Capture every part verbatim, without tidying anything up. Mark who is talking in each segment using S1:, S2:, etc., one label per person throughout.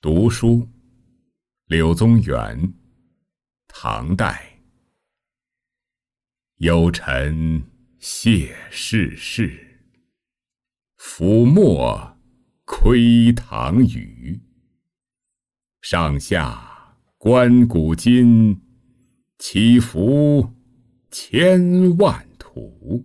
S1: 读书，柳宗元，唐代。幽沉谢世事，抚墨窥唐虞。上下观古今，起伏千万途。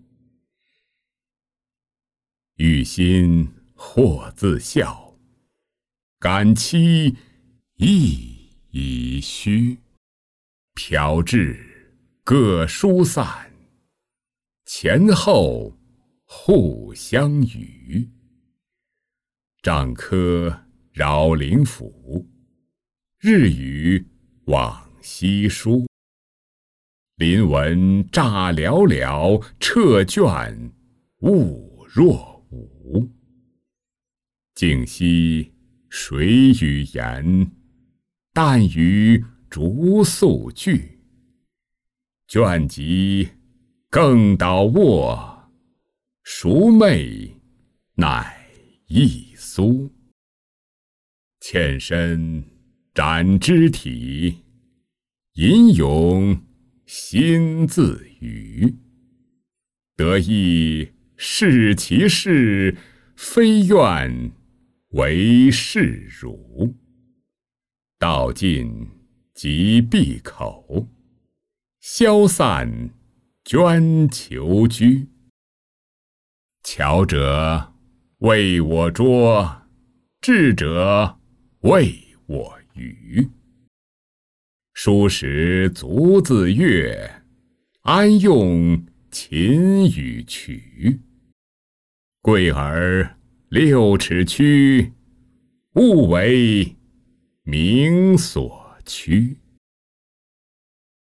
S1: 欲心或自笑，感期亦已虚。飘至各疏散，前后互相与。杖柯扰灵府，日语往昔书。临文乍寥寥，彻卷物若无。竟夕谁与言？但与竹素句。卷籍更倒卧，熟寐乃一苏。欠身展肢体，吟咏心自语。得意视其事，非愿为是辱。道尽即闭口，消散捐求居。巧者为我拙，智者为我愚。书时足自悦，安用琴与曲。贵而六尺躯，勿为名所趋。